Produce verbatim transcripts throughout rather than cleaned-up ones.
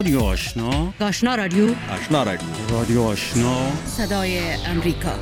رادیو آشنا، آشنا رادیو، آشنا رادیو، رادیو آشنا، صدای امریکا.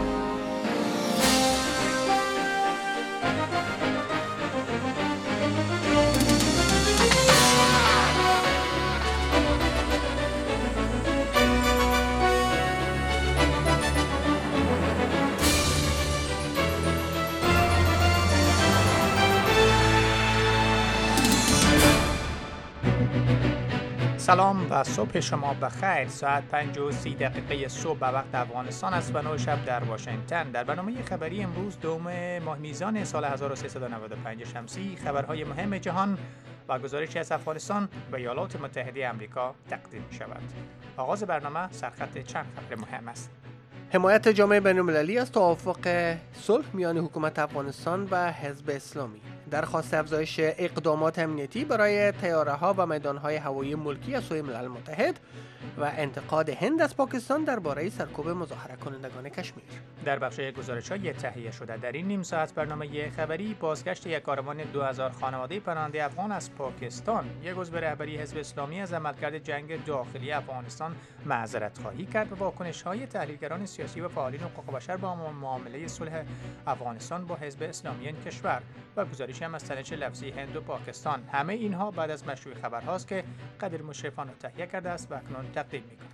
سلام و صبح شما بخیر. ساعت پنج و سی دقیقه صبح به وقت افغانستان است و نه شب در واشنگتن. در برنامه خبری امروز دوم ماه میزان سال هزار و سیصد و نود و پنج شمسی خبرهای مهم جهان و گزارشی از افغانستان و ایالات متحده آمریکا تقدیم می شود. آغاز برنامه سرخط چند خبر مهم است. حمایت جامعه بین‌المللی از توافق صلح میان حکومت افغانستان و حزب اسلامی، درخواست افزایش اقدامات امنیتی برای طیاره‌ها و میدان‌های هوایی ملکی از سوی ملل متحد و انتقاد هند از پاکستان درباره سرکوب مظاهره کنندگان کشمیر. در بخش گزارش‌های تهیه شده در این نیم ساعت برنامه خبری، بازگشت یک کاروان دو هزار خانواده پناهنده افغان از پاکستان. یک عضو رهبری حزب اسلامی از عملکرد جنگ داخلی افغانستان معذرت خواهی کرد و واکنش‌های تحلیلگران سیاسی و فعالین حقوق بشر با معامله صلح افغانستان با حزب اسلامی این کشور و گزارشی هم از تنش لفظی هند و پاکستان. همه اینها بعد از مشروع خبرهاست که قدر مشرفانه تهیه کرده است و اکنون تقدیم می‌کنم.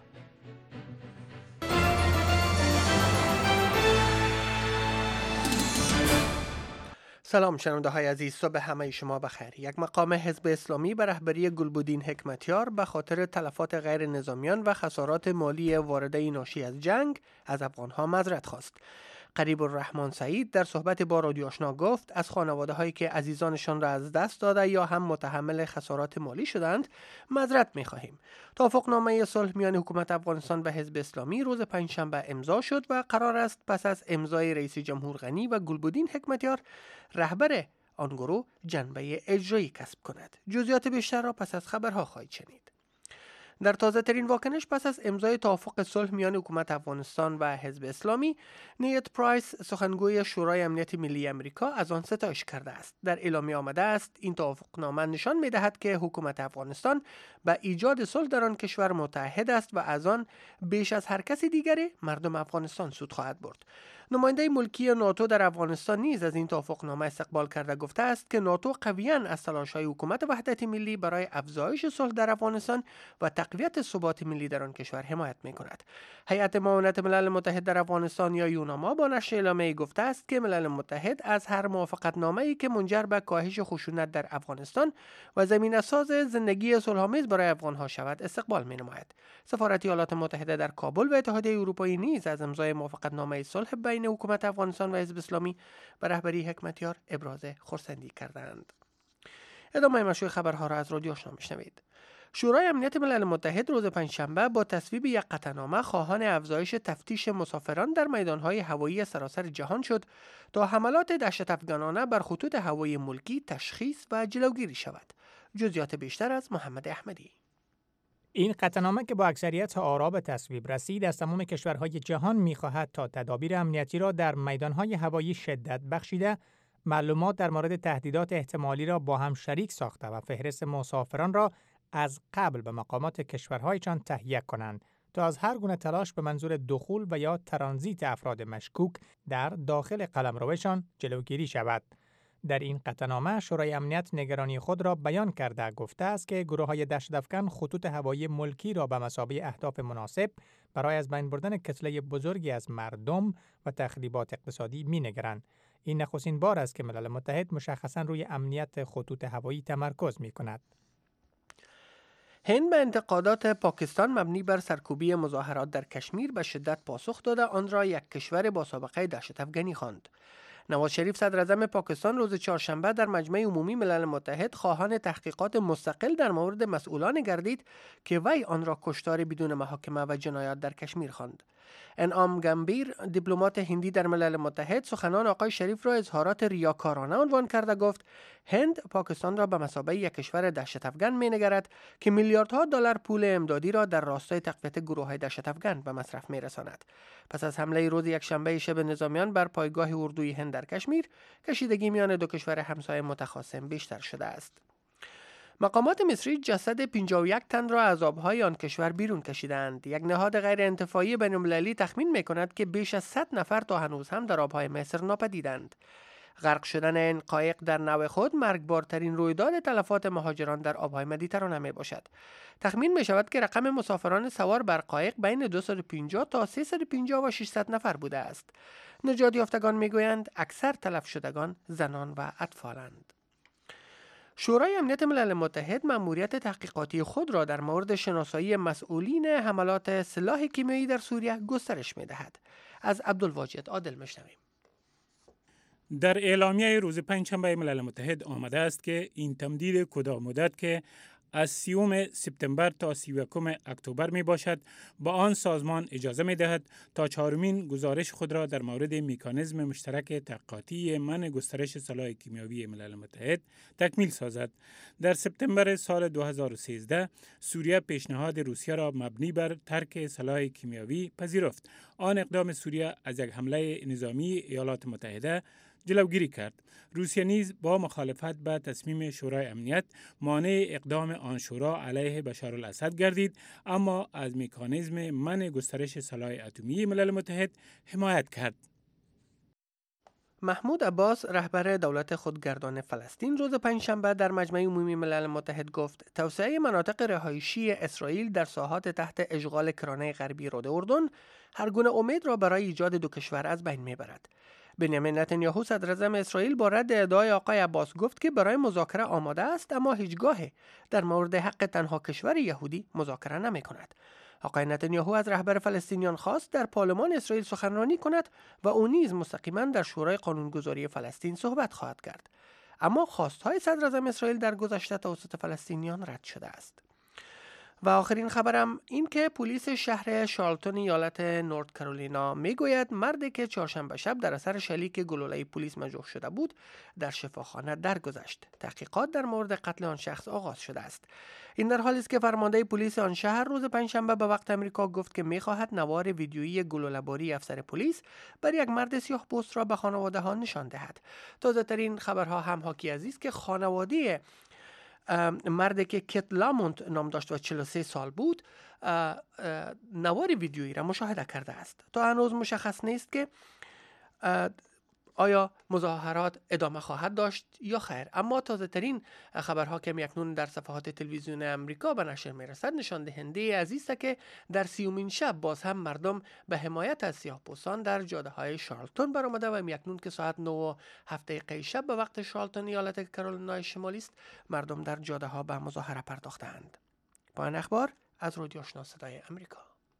سلام شنونده های عزیز، صبح همه شما بخیر. یک مقام حزب اسلامی به رهبری گلبدین حکمتیار به خاطر تلفات غیر نظامیان و خسارات مالی وارده ناشی از جنگ از افغانها معذرت خواست. قریب الرحمن سعید در صحبت با رادیو آشنا گفت از خانواده هایی که عزیزانشان را از دست داده یا هم متحمل خسارات مالی شدند معذرت می خواهیم. توافقنامه صلح میان حکومت افغانستان و حزب اسلامی روز پنجشنبه امضا شد و قرار است پس از امضای رئیس جمهور غنی و گلبدین حکمتیار رهبر آن گروه جنبه اجرایی کسب کند. جزئیات بیشتر را پس از خبرها خواهید شنید. در تازه ترین واکنش پس از امضای توافق صلح میان حکومت افغانستان و حزب اسلامی، نیت پرایس سخنگوی شورای امنیت ملی آمریکا از آن ستایش کرده است. در اعلامیه آمده است این توافقنامه نشان می‌دهد که حکومت افغانستان به ایجاد صلح در آن کشور متحد است و از آن بیش از هر کسی دیگری مردم افغانستان سود خواهد برد. نماینده ملکی ناتو در افغانستان نیز از این توافقنامه استقبال کرده گفته است که ناتو قویاً از تلاش‌های حکومت وحدت ملی برای افزایش صلح در افغانستان و تقویت ثبات ملی در آن کشور حمایت می‌کند. هیئت معاونت ملل متحد در افغانستان یا یوناما با نشر اعلامیه گفته است که ملل متحد از هر موافقتنامه‌ای که منجر به کاهش خشونت در افغانستان و زمینه‌ساز زندگی صلح‌آمیز برای افغان‌ها شود استقبال می‌نماید. سفارت ایالات متحده در کابل و اتحادیه اروپایی نیز از امضای موافقتنامه صلح بین حکومت افغانستان و حزب اسلامی به رهبری حکمتیار ابراز خرسندی کردند. ادامه مشروع خبرها را از رادیو آشنا میشنوید. شورای امنیت ملل متحد روز پنجشنبه با تصویب یک قطعنامه خواهان افزایش تفتیش مسافران در میدانهای هوایی سراسر جهان شد تا حملات دهشت افغانانه بر خطوط هوایی ملکی تشخیص و جلوگیری شود. جزئیات بیشتر از محمد احمدی. این قطعنامه که با اکثریت آرا به تصویب رسید از تمام کشورهای جهان می‌خواهد تا تدابیر امنیتی را در میدانهای هوایی شدت بخشیده، معلومات در مورد تهدیدات احتمالی را با هم شریک ساخته و فهرست مسافران را از قبل به مقامات کشورهایشان تهیه کنند تا از هر گونه تلاش به منظور دخول و یا ترانزیت افراد مشکوک در داخل قلمروشان جلوگیری شود. در این قطعنامه شورای امنیت نگرانی خود را بیان کرده گفته است که گروه‌های دهشت‌افکن خطوط هوایی ملکی را به مثابه اهداف مناسب برای از بین بردن کتله بزرگی از مردم و تخریبات اقتصادی می‌نگرند. این نخستین بار است که ملل متحد مشخصاً روی امنیت خطوط هوایی تمرکز می‌کند. هند به انتقادات پاکستان مبنی بر سرکوبی مظاهرات در کشمیر به شدت پاسخ داده آن را یک کشور با سابقه دهشت افغانی خواند. نواز شریف صدر اعظم پاکستان روز چهارشنبه در مجمع عمومی ملل متحد خواهان تحقیقات مستقل در مورد مسئولان گردید که وی آن را کشتار بدون محاکمه و جنایات در کشمیر خواند. انعام گمبیر، دیپلمات هندی در ملل متحد، سخنان آقای شریف را اظهارات ریاکارانه عنوان کرده گفت هند پاکستان را به مثابه یک کشور دهشت افغان می‌نگرد که میلیاردها دلار پول امدادی را در راستای تقویت گروه‌های دهشت افغان به مصرف می‌رساند. پس از حمله روز یکشنبه شب نظامیان بر پایگاه اردوی هند در کشمیر، کشیدگی میان دو کشور همسایه متخاصم بیشتر شده است. مقامات مصری جسد پنجاه و یک تن را از آبهای آن کشور بیرون کشیدند. یک نهاد غیر انتفاعی بین‌المللی تخمین می‌کند که بیش از صد نفر تا هنوز هم در آبهای مصر ناپدیدند. غرق شدن این قایق در نوع خود مرگبارترین رویداد تلفات مهاجران در آبهای مدیترانه می باشد. تخمین می شود که رقم مسافران سوار بر قایق بین دویست و پنجاه تا سیصد و پنجاه و ششصد نفر بوده است. نجات یافتگان می گویند اکثر تلف شدگان زنان و اطفالند. شورای امنیت ملل متحد مأموریت تحقیقاتی خود را در مورد شناسایی مسئولین حملات سلاح کیمیایی در سوریه گسترش می دهد. از عبدالواجد عادل میشنویم. در اعلامیه روز پنجشنبه ملل متحد آمده است که این تمدید کوتاه مدت که از سیوم سپتامبر تا سی و یکم اکتبر می باشد با آن سازمان اجازه می دهد تا چهارمین گزارش خود را در مورد مکانیزم مشترک تحقیقاتی منع گسترش سلاح کیمیایی ملل متحد تکمیل سازد. در سپتامبر سال دو هزار و سیزده سوریه پیشنهاد روسیه را مبنی بر ترک سلاح کیمیایی پذیرفت. آن اقدام سوریه از یک حمله نظامی ایالات متحده جلوگیری کرد. روسیه نیز با مخالفت به تصمیم شورای امنیت مانع اقدام آن شورا علیه بشار الاسد گردید، اما از مکانیزم منع گسترش سلاح اتمی ملل متحد حمایت کرد. محمود عباس رهبر دولت خودگردان فلسطین روز پنجشنبه در مجمع عمومی ملل متحد گفت توسعه مناطق رهایشی اسرائیل در ساحات تحت اشغال کرانه غربی رود اردن هر گونه امید را برای ایجاد دو کشور از بین میبرد. بنیامین نتانیاهو صدراعظم اسرائیل با رد ادعای آقای عباس گفت که برای مذاکره آماده است، اما هیچگاه در مورد حق تنها کشور یهودی مذاکره نمی کند. آقای نتانیاهو از رهبر فلسطینیان خواست در پارلمان اسرائیل سخنرانی کند و او نیز مستقیما در شورای قانونگذاری فلسطین صحبت خواهد کرد. اما خواستهای صدراعظم اسرائیل در گذشته توسط فلسطینیان رد شده است. و آخرین خبرم این که پلیس شهر شارلتون ایالت نورت کارولینا میگوید مردی که چهارشنبه شب در اثر شلیک گلوله پلیس مجروح شده بود در شفاخانه درگذشت. تحقیقات در مورد قتل آن شخص آغاز شده است. این در حالی است که فرمانده پلیس آن شهر روز پنجشنبه به وقت امریکا گفت که میخواهد نوار ویدیویی گلوله‌باری افسر پلیس بر یک مرد سیاه‌پوست را به خانواده ها نشان دهد. تازه ترین خبرها هم حاکی از است که خانواده مردی که کت لامونت نام داشت و چهل و سه سال بود نوار ویدیویی را مشاهده کرده است. تا هنوز مشخص نیست که آیا مظاهرات ادامه خواهد داشت یا خیر، اما تازه ترین خبرها که اکنون در صفحات تلویزیون امریکا به نشر میرسد نشان دهنده از است که در سیومین شب باز هم مردم به حمایت از سیاه‌پوستان در جاده های شارلتون برآمده و اکنون که ساعت نه و هفت دقیقه شب به وقت شارلتون ایالت کارولینای شمالی است مردم در جاده ها به مظاهره پرداختند. با این اخبار از رادیو آشنا صدای امریکا.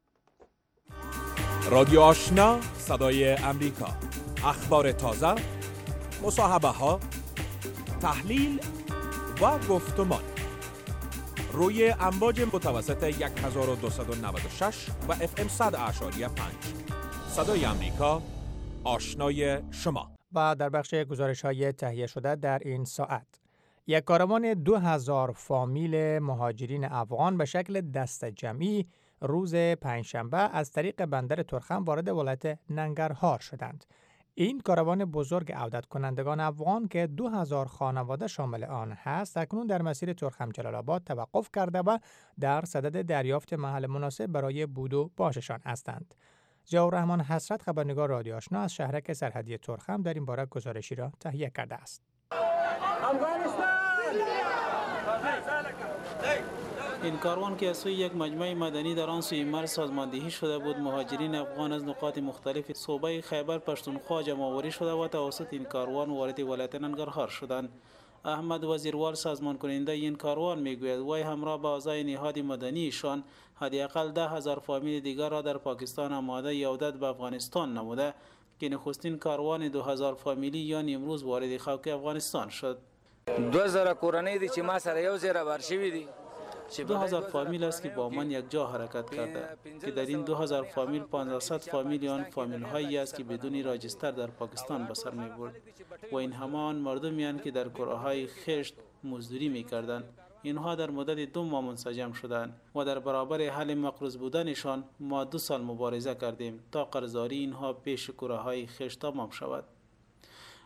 رادیو آشنا صدای امریکا، اخبار تازه، مصاحبه ها، تحلیل و گفتمان روی امواج متوسط یک هزار و دویست و نود و شش و اف ام صد اشاری پنج. صدای امریکا، آشنای شما. و در بخش گزارش‌های تهیه شده در این ساعت، یک کاروان دو هزار فامیل مهاجرین افغان به شکل دسته جمعی روز پنجشنبه از طریق بندر ترخم وارد ولایت ننگرهار شدند. این کاروان بزرگ عودت کنندگان افغان که دو هزار خانواده شامل آن هست، اکنون در مسیر ترخم جلال آباد توقف کرده و در صدد دریافت محل مناسب برای بود و باششان هستند. ضیاءالرحمن حسرت، خبرنگار رادیو آشنا از شهرک سرحدی ترخم، در این باره گزارشی را تهیه کرده است. این کاروان که از سوی یک مجمع مدنی در آن سوی مرز سازماندهی شده بود، مهاجرین افغان از نقاط مختلف صوبه خیبر پختونخوا جمع‌آوری شده و توسط این کاروان وارد ولایت ننگرهار شدند. احمد وزیروال سازمان کننده این کاروان میگوید وی همراه با اعضای نهاد مدنیشان حداقل ده هزار فامیل دیگر را در پاکستان آماده عودت به افغانستان نموده که نخستین کاروان دو هزار فامیلی یعنی امروز وارد خاک افغانستان شد. دو هزار کورنۍ دي چې ما سره یو ځای را بار شوي دي. دو هزار فامیل است که با من یک جا حرکت کرده که در این دو هزار فامیل پانصد فامیل آن فامیل هایی است که بدون راجستر در پاکستان به سر می برد و این همان مردمی اند که در کره های خشت مزدوری می کردند. اینها در مدت دو ماه منسجم شدند و در برابر حل مقروض بودنشان ما دو سال مبارزه کردیم تا قرضداری اینها پیش کره های خشت تمام شود.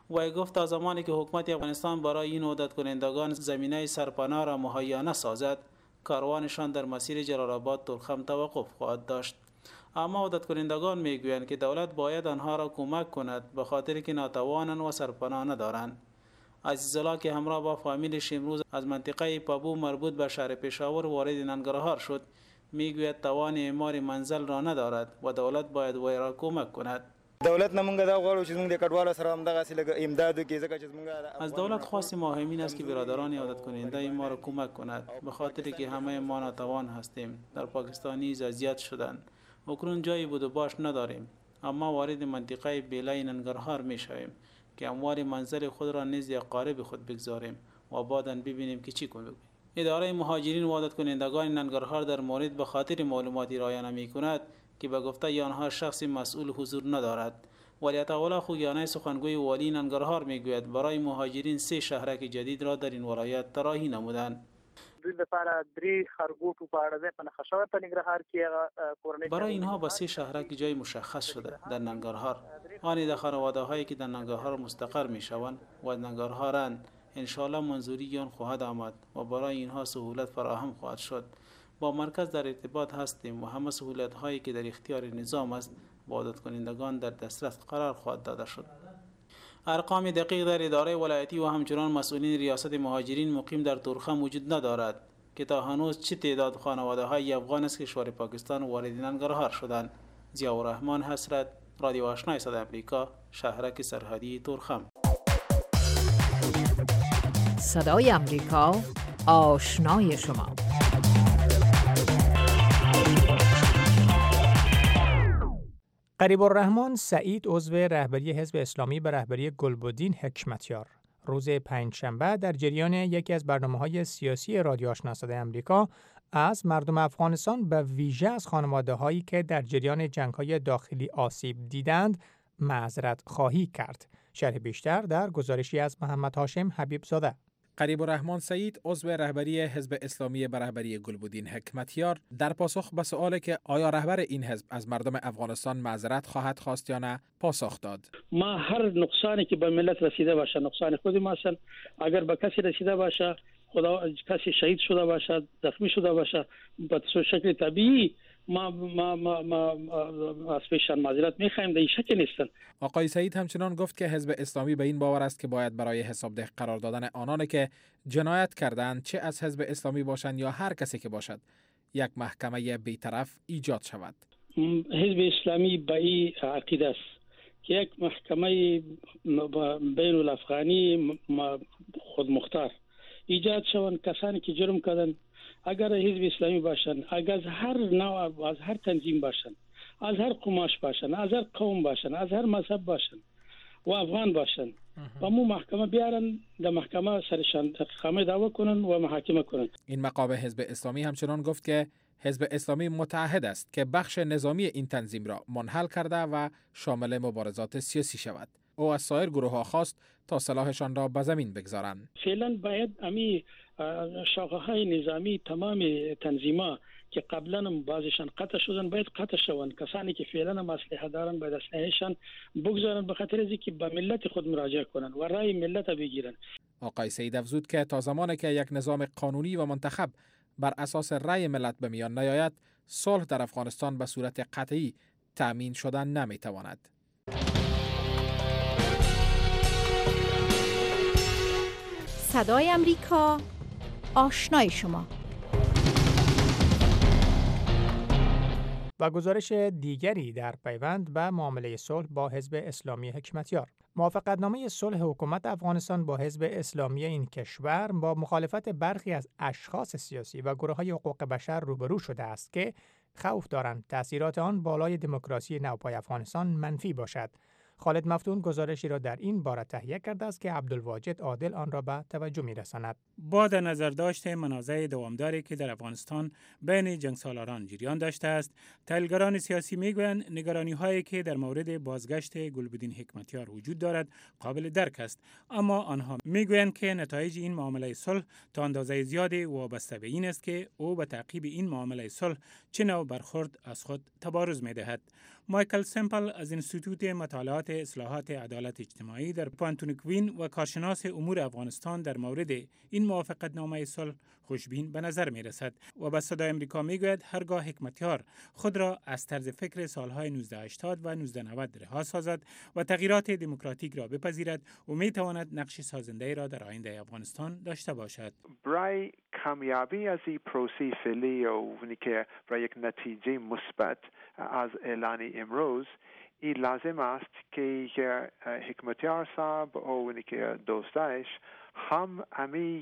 وی گفت تا زمانی که حکومت افغانستان برای این عودت کنندگان زمینه سرپناه را مهیا نسازد، کاروانشان در مسیر جلال آباد تورخم توقف خواهد داشت. اما عودت کنندگان میگویند که دولت باید آنها را کمک کند به خاطر که ناتوانند و سرپناه ندارند. عزیزالله که همراه با فامیلش امروز از منطقه پابو مربوط به شهر پشاور وارد ننگرهار شد، میگوید توان اعمار منزل را ندارد و دولت باید وی را کمک کند. دولت نمونږ دا غواړو چې موږ د کډوالو سره هم دغه سیلګ امدادو کې ځکه چې موږ از دولت خواست ما همین است که برادران عودت کننده ما را کمک کند، به خاطر که همه ما ناتوان هستیم. در پاکستان نیز اذیت شدند. اکنون جایی بود و باش نداریم، اما وارد منطقه بیلای ننگرهار می شویم که اموال منزل خود را نزد اقارب خود بگذاریم و بعداً ببینیم که چی کنیم. اداره مهاجرین و عودت کنندگان ننگرهار در مورد به خاطر معلوماتی ارائه نمی کند که به گفته آنها شخص مسئول حضور ندارد. ولیعهد خوگیانه سخنگوی والی ننگرهار میگوید برای مهاجرین سه شهرک جدید را در این ولایت طراحی نمودند. برای اینها به سه شهرک جای مشخص شده در ننگرهار. آن در خانواده هایی که در ننگرهار مستقر می شوند و ننگرهارند انشاءالله منظوری آن خواهد آمد و برای اینها سهولت فراهم خواهد شد. با مرکز در ارتباط هستیم و همه سهولت هایی که در اختیار نظام است با عودت کنندگان در دسترس قرار خواهد داده شد. ارقام دقیق در اداره ولایتی و همچنان مسئولین ریاست مهاجرین مقیم در تورخم وجود ندارد که تا هنوز چه تعداد خانواده های افغان از کشور پاکستان وارد ننگرهار شدند. ضیاءالرحمن حسرت، رادیو آشنای صدای آمریکا، شهرک سرحدی تورخم. صدای آمریکا، آشنای شما. قریب الرحمن سعید عضو رهبری حزب اسلامی به رهبری گلبدین حکمتیار روز پنجشنبه در جریان یکی از برنامه‌های سیاسی رادیو آشنا صدای آمریکا از مردم افغانستان به ویژه از خانواده‌هایی که در جریان جنگ‌های داخلی آسیب دیدند معذرت خواهی کرد. شرح بیشتر در گزارشی از محمد هاشم حبیب زاده. قریب الرحمن سعید عضو رهبری حزب اسلامی به رهبری گلبدین حکمتیار در پاسخ به سوالی که آیا رهبر این حزب از مردم افغانستان معذرت خواهد خواست یا نه پاسخ داد. ما هر نقصانی که به ملت رسیده باشه نقصان خود ما است. اگر به کسی رسیده باشه، خدا کسی شهید شده باشه، زخمی شده باشه، به شکل طبیعی ما ما ما, ما از پیشان معذرت می‌خوایم، در این شک نیستن. آقای سعید همچنان گفت که حزب اسلامی به این باور است که باید برای حسابده قرار دادن آنانی که جنایت کردند، چه از حزب اسلامی باشند یا هر کسی که باشد، یک محکمه بی‌طرف ایجاد شود. حزب اسلامی به این عقیده است که یک محکمه بین الافغانی خود مختار ایجاد شوند. کسانی که جرم کردند اگر حزب اسلامی باشند، اگر از هر نوع، از هر تنظیم باشند، از هر قومش باشند، از هر قوم باشند، از هر مذهب باشند و افغان باشند و مو محکمه بیارن، در محکمه سرشان خامه دعوا کنن و محاکمه کنن. این مقام حزب اسلامی همچنان گفت که حزب اسلامی متعهد است که بخش نظامی این تنظیم را منحل کرده و شامل مبارزات سیاسی شود. او از سایر گروه ها خواست تا سلاحشان را به زمین بگذارند. فعلا باید امی شاخه های نظامی تمام تنظیم‌ها که قبلا بعضیشان قطع شدن باید قطع شوند. کسانی که فعلا اسلحه دارن باید اسلحه‌شان بگذارن به خاطر اینکه به ملت خود مراجعه کنن و رای ملت بگیرن. آقای سعید افزود که تا زمانی که یک نظام قانونی و منتخب بر اساس رای ملت به میان نیاید، صلح در افغانستان به صورت قطعی تأمین شدن نمیتواند. صدای آمریکا، آشنای شما. و گزارش دیگری در پیوند به معامله صلح با حزب اسلامی حکمتیار. موافقتنامه صلح حکومت افغانستان با حزب اسلامی این کشور با مخالفت برخی از اشخاص سیاسی و گروه‌های حقوق بشر روبرو شده است که خوف دارند تأثیرات آن بالای دموکراسی نوپای افغانستان منفی باشد. خالد مفتون گزارشی را در این باره تهیه کرده است که عبدالواجد عادل آن را به توجه می‌رساند. با در نظر داشته منازع دوامداری که در افغانستان بین جنگسالاران جریان داشته است، تحلیلگران سیاسی میگویند نگرانی‌هایی که در مورد بازگشت گلبدین حکمتیار وجود دارد قابل درک است، اما آنها میگویند که نتایج این معامله صلح تا اندازه زیادی وابسته به این است که او به تعقیب این معامله صلح چه نوع برخورد از خود تبارز می‌دهد. مایکل سمپل از انستیتوت مطالعات تحقیقات اصلاحات عدالت اجتماعی در پوانتون کوین و کارشناس امور افغانستان در مورد این موافقتنامه صلح خوشبین به نظر می رسد و به صدای امریکا می گوید هرگاه حکمتیار خود را از طرز فکر سالهای نوزده هشتاد و نوزده نود رها سازد و تغییرات دموکراتیک را بپذیرد و می تواند نقش سازنده را در آینده افغانستان داشته باشد. برای کامیابی از این پروسه فعلی و که برای یک نتیجه مثبت از اعلان امروز این لازم است که حکمتیار صاحب و که دوستایش هم امی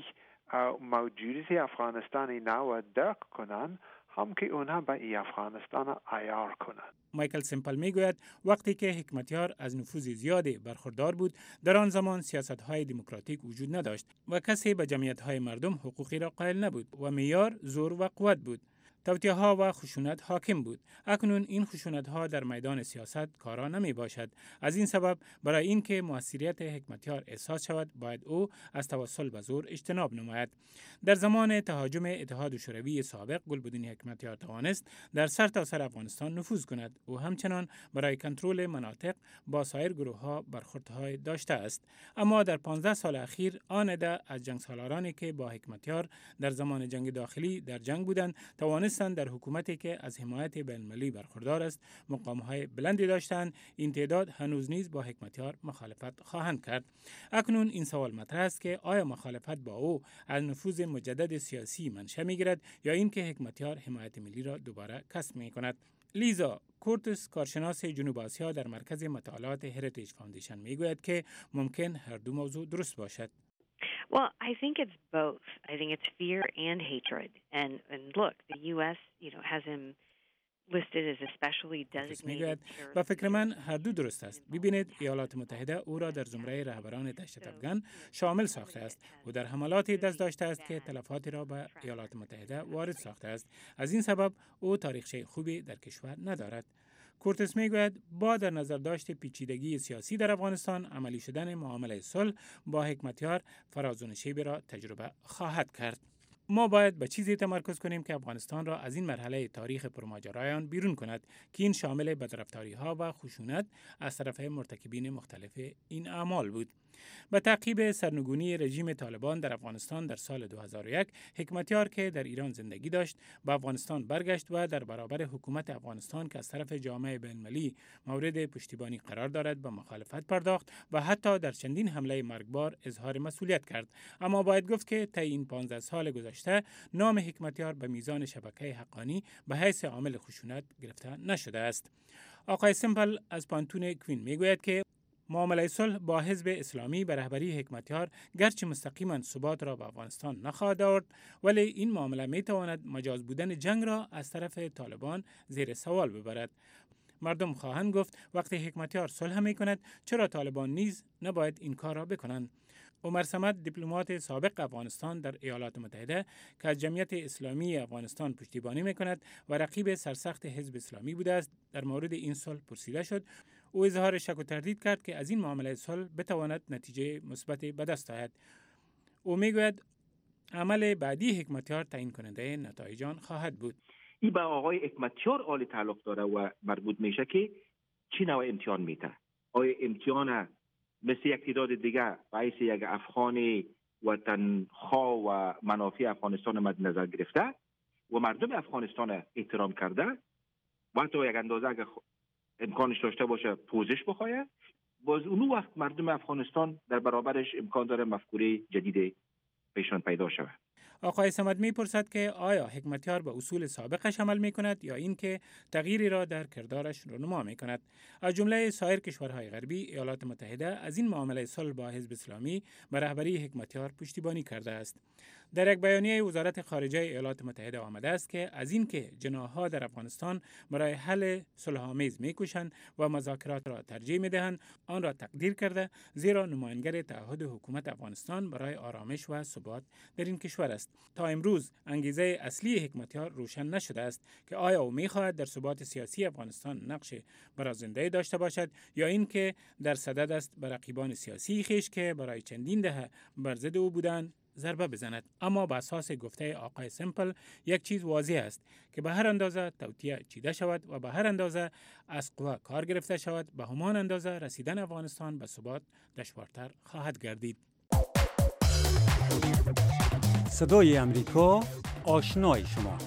موجودیت افغانستانی نو درک کنند، هم که اونها به ای افغانستان عیار کنند. مایکل سمپل میگوید وقتی که حکمتیار از نفوذ زیادی برخوردار بود، در آن زمان سیاست‌های دموکراتیک وجود نداشت و کسی به جمعیت‌های مردم حقوقی را قائل نبود و معیار زور و قوت بود. توطئه‌ها و خشونت حاکم بود. اکنون این خشونت‌ها در میدان سیاست کارا نمی باشد. از این سبب برای اینکه موثریت حکمتیار احساس شود، باید او از توسل به زور اجتناب نماید. در زمان تهاجم اتحاد شوروی سابق، گلبدین حکمتیار توانست در سرتاسر افغانستان نفوذ کند. او همچنان برای کنترل مناطق با سایر گروه‌ها برخوردهای داشته است. اما در پانزده سال اخیر آن عده از جنگسالارانی که با حکمتیار در زمان جنگ داخلی در جنگ بودند، توانست در حکومتی که از حمایت بین‌المللی برخوردار است مقام‌های بلندی داشتند. این تعداد هنوز نیز با حکمتیار مخالفت خواهند کرد. اکنون این سوال مطرح است که آیا مخالفت با او از نفوذ مجدد سیاسی منشأ می‌گیرد یا اینکه حکمتیار حمایت ملی را دوباره کسب می‌کند. لیزا کورتس، کارشناس جنوب آسیا در مرکز مطالعات هریتیج فاندیشن، میگوید که ممکن هر دو موضوع درست باشد. Well, I think it's both. I think it's fear and hatred. And and look, the U S, you know, has him listed as a specially designated terrorist. و فکر من هر دو درست است. ببینید، ایالات متحده او را در زمره رهبران دهشت افغان شامل ساخته است و در حملاتی دست داشته است که تلفاتی را به ایالات متحده وارد ساخته است. از این سبب او تاریخچه خوبی در کشور ندارد. کورتس میگوید با در نظر داشت پیچیدگی سیاسی در افغانستان، عملی شدن معامله صلح با حکمتیار فراز و نشیبی را تجربه خواهد کرد. ما باید به چیزی تمرکز کنیم که افغانستان را از این مرحله تاریخ پرماجرایان بیرون کند که این شامل بدرفتاری‌ها و خشونت از طرف مرتکبین مختلف این اعمال بود. به تعقیب سرنگونی رژیم طالبان در افغانستان در سال دو هزار و یک، حکمتیار که در ایران زندگی داشت، به افغانستان برگشت و در برابر حکومت افغانستان که از طرف جامعه بین‌المللی مورد پشتیبانی قرار دارد به مخالفت پرداخت و حتی در چندین حمله مرگبار اظهار مسئولیت کرد. اما باید گفت که طی این پانزده سال گذشته نام حکمتیار به میزان شبکه حقانی به حیث عامل خشونت گرفته نشده است. آقای سمپل از پانتون کوین میگوید که معامله صلح با حزب اسلامی به رهبری حکمتیار گرچه مستقیما ثبات را به افغانستان نخواهد آورد، ولی این معامله می تواند مجاز بودن جنگ را از طرف طالبان زیر سوال ببرد. مردم خواهند گفت وقتی حکمتیار صلح می کند، چرا طالبان نیز نباید این کار را بکنند؟ عمر صمد، دیپلمات سابق افغانستان در ایالات متحده که از جمعیت اسلامی افغانستان پشتیبانی می‌کند و رقیب سرسخت حزب اسلامی بوده است، در مورد این صلح پرسیده شد. او اظهار شک و تردید کرد که از این معامله صلح بتواند نتیجه مثبت به دست آید. او میگوید عمل بعدی حکمتیار تعیین کننده نتایج آن خواهد بود. این به آقای حکمتیار عالی تعلق داره و مربوط میشه که چی نوع امتحان میده. آیا امتحان مثل یک تعداد دیگه باعث یک افغان وطنخواه و منافع افغانستان مد نظر گرفته و مردم افغانستان احترام کرده و حتی یک اندازه اگر امکانش داشته باشه پوزش بخواهد، باز اون وقت مردم افغانستان در برابرش امکان داره مفکوره جدید پیشان پیدا شود. آقای صمد میپرسد که آیا حکمتیار به اصول سابقش عمل میکند یا اینکه تغییری را در کردارش رونما میکند. از جمله سایر کشورهای غربی، ایالات متحده از این معامله صلح با حزب اسلامی به رهبری حکمتیار پشتیبانی کرده است. در یک بیانیه وزارت خارجه ایالات متحده آمده است که از اینکه جناح‌ها در افغانستان برای حل صلح‌آمیز میکوشند و مذاکرات را ترجیح میدهند، آن را تقدیر کرده، زیرا نماینگر تعهد حکومت افغانستان برای آرامش و ثبات در این کشور است. تا امروز انگیزه اصلی حکمتیار روشن نشده است که آیا او می‌خواهد در ثبات سیاسی افغانستان نقش برازنده داشته باشد یا اینکه در صدد است به رقیبان سیاسی خویش که برای چندین دهه بر ضد او بودند ضربه بزند. اما به اساس گفته آقای سمپل یک چیز واضح است که به هر اندازه توطئه چیده شود و به هر اندازه از قوا کار گرفته شود، به همان اندازه رسیدن افغانستان به ثبات دشوارتر خواهد گردید. صدای امریکا، آشنای شما.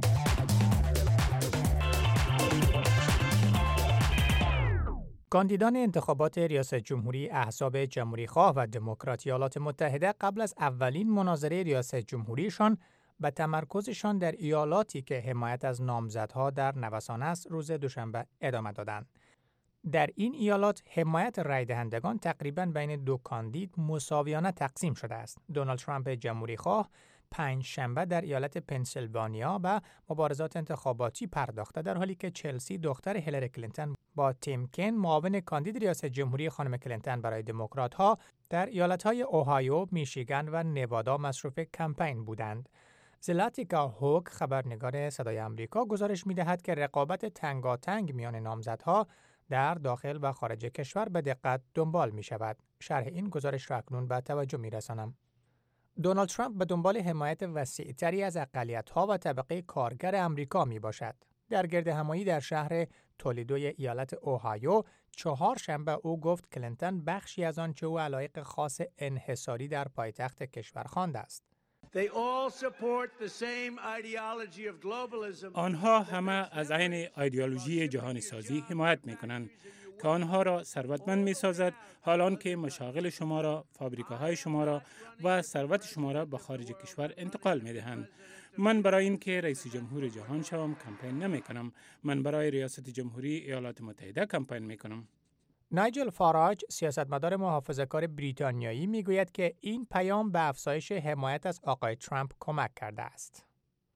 کاندیدان انتخابات ریاست جمهوری احزاب جمهوری‌خواه و دموکرات ایالات متحده قبل از اولین مناظره ریاست جمهوریشان به تمرکزشان در ایالاتی که حمایت از نامزدها در نوسان است روز دوشنبه ادامه دادند. در این ایالات حمایت رای دهندگان تقریباً بین دو کاندید مساویانه تقسیم شده است. دونالد ترامپ جمهوری‌خواه پنج شنبه در ایالت پنسیلوانیا به مبارزات انتخاباتی پرداخته، در حالی که چلسی دختر هیلاری کلینتون با تیم کن معاون کاندید ریاست جمهوری خانم کلینتون برای دموکرات‌ها در ایالت‌های اوهایو، میشیگان و نوادا مصروف کمپین بودند. زلاتیکا هوک، خبرنگار صدای آمریکا، گزارش می‌دهد که رقابت تنگاتنگ میان نامزدها در داخل و خارج کشور به دقت دنبال می‌شود. شرح این گزارش را اکنون به توجه می‌رسانم. دونالد ترامپ به دنبال حمایت وسیع‌تری از اقلیت‌ها و طبقه کارگر امریکا میباشد. در گردهمایی در شهر تولیدوی ایالت اوهایو چهار شنبه او گفت کلینتون بخشی از آنچه او علایق خاص انحصاری در پایتخت کشور خوانده است. آنها همه از عین ایدئولوژی جهانی سازی حمایت می‌کنند که آنها را ثروتمند می‌سازد، حالان که مشاغل شما را، فابریکاهای شما را و ثروت شما را به خارج کشور انتقال می‌دهند. من برای اینکه رئیس جمهور جهان شوم کمپین نمی‌کنم. من برای ریاست جمهوری ایالات متحده کمپین می‌کنم. نایجل فاراج، سیاستمدار محافظه‌کار بریتانیایی، میگوید که این پیام به افزایش حمایت از آقای ترامپ کمک کرده است.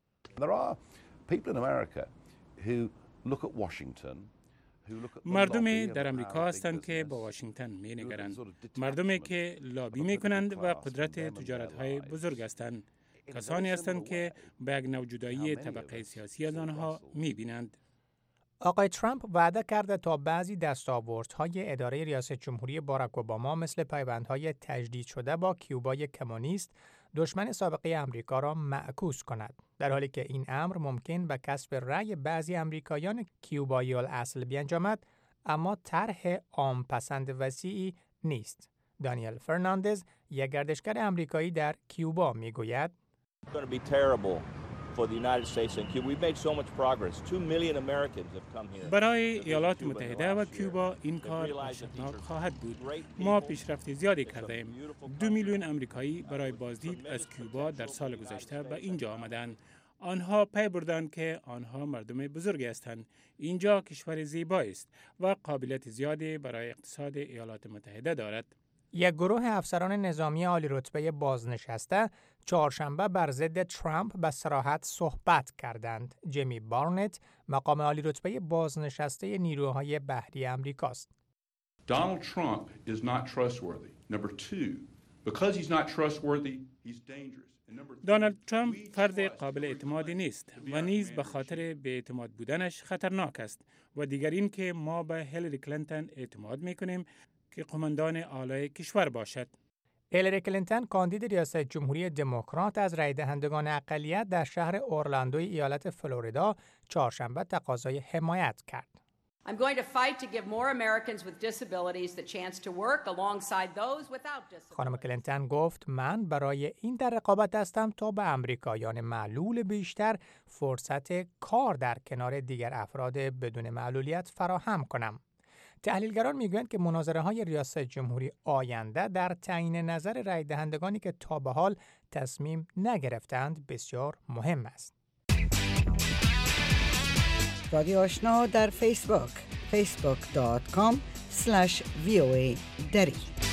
مردمی در امریکا هستند که با واشنگتن می‌نگرند. مردمی که لابی می‌کنند و قدرت تجارت‌های بزرگ هستند. کسانی هستند که به یک نوجودایی طبقه سیاسی از آنها می‌بینند. آقای ترامپ وعده کرده تا بعضی دستاوردهای اداره ریاست جمهوری باراک اوباما مثل پیوندهای تجدید شده با کیوبای کمونیست دشمن سابقه امریکا را معکوس کند، در حالی که این امر ممکن به کسب رأی بعضی امریکایان کیوبایی الاصل بیانجامد، اما طرح عام پسند وسیعی نیست. دانیل فرناندز، یک گردشگر امریکایی در کیوبا، میگوید برای ایالات متحده و کیوبا این کار وحشتناک خواهد بود. ما پیشرفت زیادی کرده ایم. دو میلیون امریکایی برای بازدید از کیوبا در سال گذشته به اینجا آمدند. آنها پی بردند که آنها مردم بزرگی هستند. اینجا کشور زیبایی است و قابلیت زیادی برای اقتصاد ایالات متحده دارد. یک گروه افسران نظامی عالی رتبه بازنشسته چهارشنبه بر ضد ترامپ به صراحت صحبت کردند. جیمی بارنت، مقام عالی رتبه بازنشسته نیروهای بحری امریکاست. Donald Trump is not trustworthy. Number two, because he's not trustworthy, he's dangerous. دونالد ترامپ فرد قابل اعتمادی نیست و نیز به خاطر بی‌اعتماد بودنش خطرناک است. و دیگر این که ما به هیلاری کلینتون اعتماد می‌کنیم که قماندان اعلی کشور باشد. هیلاری کلینتون، کاندید ریاست جمهوری دموکرات، از رای دهندگان اقلیت در شهر اورلاندوی ایالت فلوریدا چهارشنبه تقاضای حمایت کرد. I'm going to fight to give more Americans with disabilities the chance to work alongside those without disabilities. خانم کلینتون گفت من برای این در رقابت هستم تا به امریکایان معلول بیشتر فرصت کار در کنار دیگر افراد بدون معلولیت فراهم کنم. تحلیلگران میگویند که مناظره‌های ریاست جمهوری آینده در تعیین نظر رای دهندگانی که تا به حال تصمیم نگرفتند بسیار مهم است. رادیو آشنا در فیسبوک فیسبوک دات کام اسلش وی او ای دری.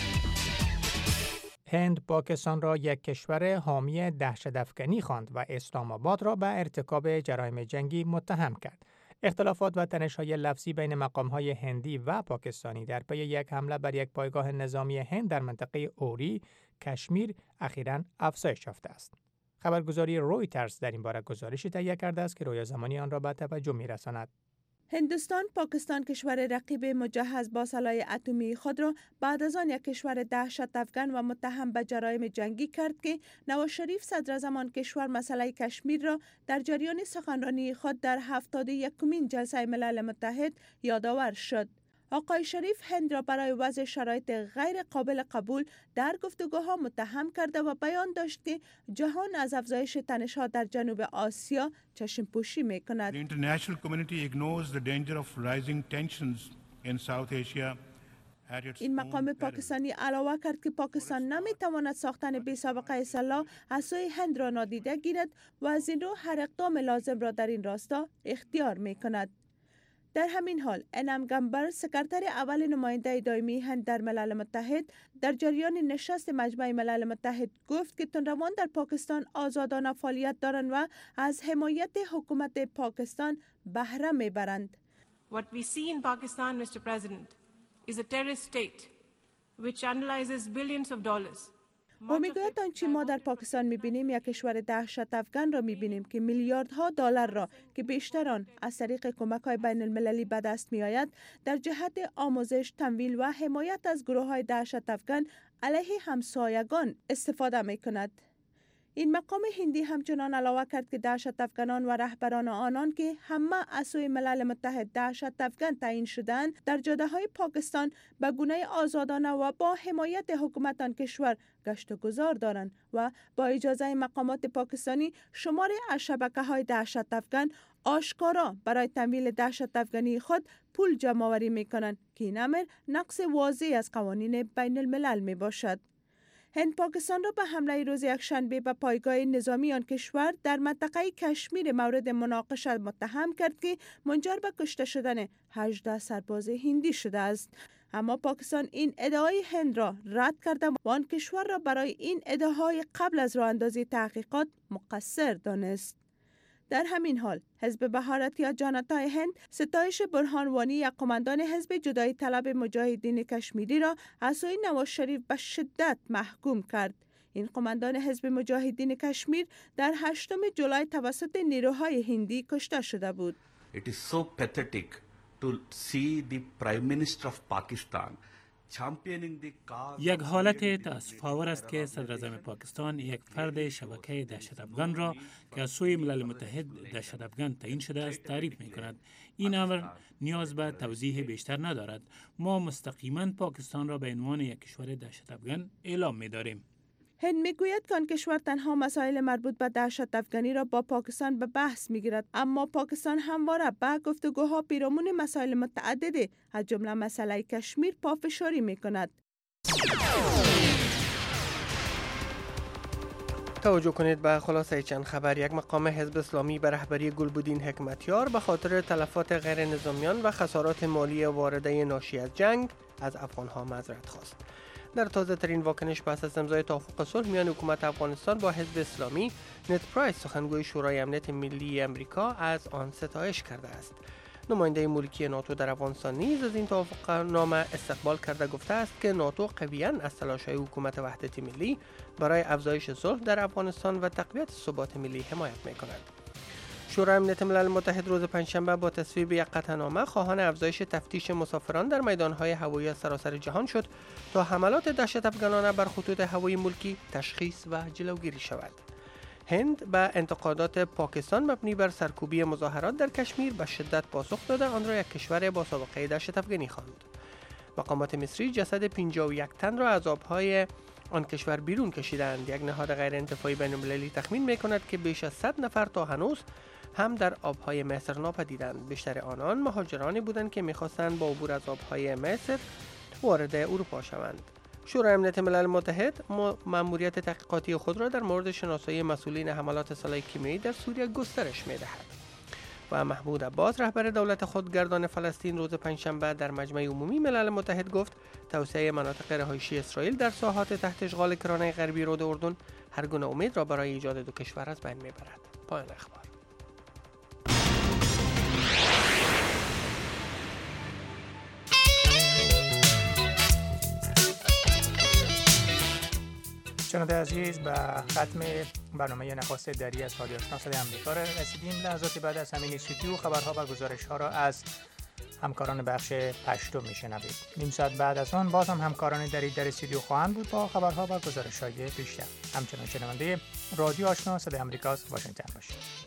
هند پاکستان را یک کشور حامی دهشت‌افکنی خواند و اسلام آباد را به ارتکاب جرایم جنگی متهم کرد. اختلافات و تنش‌های لفظی بین مقام‌های هندی و پاکستانی در پی یک حمله بر یک پایگاه نظامی هند در منطقه اوری، کشمیر، اخیراً افزایش یافته است. خبرگزاری رویترز در این باره گزارشی تهیه کرده است که رویا زمانی آن را به توجه می‌رساند. هندوستان پاکستان کشور رقیب مجهز با سلاح اتمی خود را بعد از آن یک کشور دهشت افکن و متهم به جرایم جنگی کرد که نواز شریف صدراعظم آن کشور مسئله کشمیر را در جریان سخنرانی خود در هفتاد و یکمین جلسه ملل متحد یادآور شد. آقای شریف هند را برای وضع شرایط غیر قابل قبول در گفتگوها متهم کرده و بیان داشت که جهان از افزایش تنش‌ها در جنوب آسیا چشم پوشی می کند. The international community ignores the danger of rising tensions in South Asia. این مقام پاکستانی علاوه کرد که پاکستان نمی تواند ساختن بی سابقه اصلاح از سوی هند را نادیده گیرد و از این رو هر اقدام لازم را در این راستا اختیار می کند. در همین حال انم گمبر سکرتر اول نماینده دائمی هند در ملل متحد در جریان نشست مجمع ملل متحد گفت که تندروان در پاکستان آزادانه فعالیت دارند و از حمایت حکومت پاکستان بهره میبرند. What we see in Pakistan, Mister President, is a terrorist state which analyzes billions of dollars. او میگوید آنچه ما در پاکستان میبینیم یک کشور دهشت افکن را میبینیم که میلیاردها دلار را که بیشتر آن از طریق کمک‌های بین المللی به دست میآید در جهت آموزش، تمویل و حمایت از گروه‌های دهشت افکن علیه همسایگان استفاده میکند. این مقام هندی همچنان علاوه کرد که دهشت افکنان و رهبران آنان که همه از سوی ملل متحد دهشت افکن تعیین شدند در جاده‌های پاکستان به گونه آزادانه و با حمایت حکومت آن کشور گشت و گذار دارند و با اجازه مقامات پاکستانی شماری از شبکه‌های دهشت افکن آشکارا برای تمویل دهشت افغانی خود پول جمع آوری می‌کنند که این امر نقض واضح از قوانین بین الملل می باشد. هند پاکستان را به حمله روز یکشنبه به پایگاه نظامی آن کشور در منطقه کشمیر مورد مناقشه متهم کرد که منجر به کشته شدن هجده سرباز هندی شده است. اما پاکستان این ادعای هند را رد کرده و آن کشور را برای این ادعاهای قبل از راه اندازی تحقیقات مقصر دانست. در همین حال حزب بهارتی جانتا هند ستایش برهان وانی یک قماندان حزب جدایی طلب مجاهدین کشمیری را از سوی نواز شریف به شدت محکوم کرد. این قماندان حزب مجاهدین کشمیر در هشتم جولای توسط نیروهای هندی کشته شده بود. It is so pathetic to see the Prime Minister of Pakistan یک حالت تأسف‌آور است که صدراعظم پاکستان یک فرد شبکه دهشت افغان را که از سوی ملل متحد دهشت افغان تعیین شده است تعریف می کند. این امر نیاز به توضیح بیشتر ندارد. ما مستقیما پاکستان را به عنوان یک کشور دهشت افغان اعلام می داریم. هند میگوید که آن کشور تنها مسائل مربوط به دهشت افغانی را با پاکستان به بحث میگیرد، اما پاکستان همواره به گفتگوها پیرامون مسائل متعدد از جمله مسئله کشمیر پافشاری میکند. توجه کنید به خلاصه چند خبر. یک مقام حزب اسلامی به رهبری گلبدین حکمتیار به خاطر تلفات غیر نظامیان و خسارات مالی وارده ناشی از جنگ از افغانها معذرت خواست. در تازه ترین واکنش پس از امضای توافق صلح میان حکومت افغانستان با حزب اسلامی، نت پرایس سخنگوی شورای امنیت ملی امریکا از آن ستایش کرده است. نماینده ملکی ناتو در افغانستان نیز از این توافق نامه استقبال کرده گفته است که ناتو قویاً از تلاش‌های حکومت وحدت ملی برای افزایش صلح در افغانستان و تقویت ثبات ملی حمایت می‌کند. شورای امنیت ملل متحد روز پنجشنبه با تصویب یک قطعنامه خواهان افزایش تفتیش مسافران در میدان‌های هوایی سراسر جهان شد تا حملات دهشت افغانانه بر خطوط هوایی ملکی تشخیص و جلوگیری شود. هند به انتقادات پاکستان مبنی بر سرکوبی مظاهرات در کشمیر به شدت پاسخ داده آن را یک کشور با سابقه دهشت افغانی خواند. مقامات مصری جسد پنجاه و یک تن را از آبهای آن کشور بیرون کشیدند. یک نهاد غیر انتفاعی بین‌المللی تخمین می‌کند که بیش از صد نفر تا هنوز هم در آبهای مصر ناپدیدند. بیشتر آنان مهاجرانی بودند که می‌خواستند با عبور از آبهای مصر وارد اروپا شوند. شورای امنیت ملل متحد مأموریت تحقیقاتی خود را در مورد شناسایی مسئولین حملات سلاح کیمیایی در سوریه گسترش می‌دهد. و محمود عباس رهبر دولت خودگردان فلسطین روز پنجشنبه در مجمع عمومی ملل متحد گفت توسعه مناطق رهایشی اسرائیل در ساحات تحت اشغال کرانه غربی رود اردن هر گونه امید را برای ایجاد دو کشور از بین میبرد. پایان اخبار. شنونده عزیز، به ختم برنامه نخست دری از رادیو آشنا صدای آمریکا رسیدیم. لحظاتی بعد از همین استودیو خبرها و گزارش‌ها را از همکاران بخش پشتو میشنوید. نیم ساعت بعد از آن باز هم همکاران دری در استودیو خواهند بود با خبرها و گزارش‌های بیشتر. همچنان شنونده رادیو آشنا صدای آمریکا واشنگتن باشید.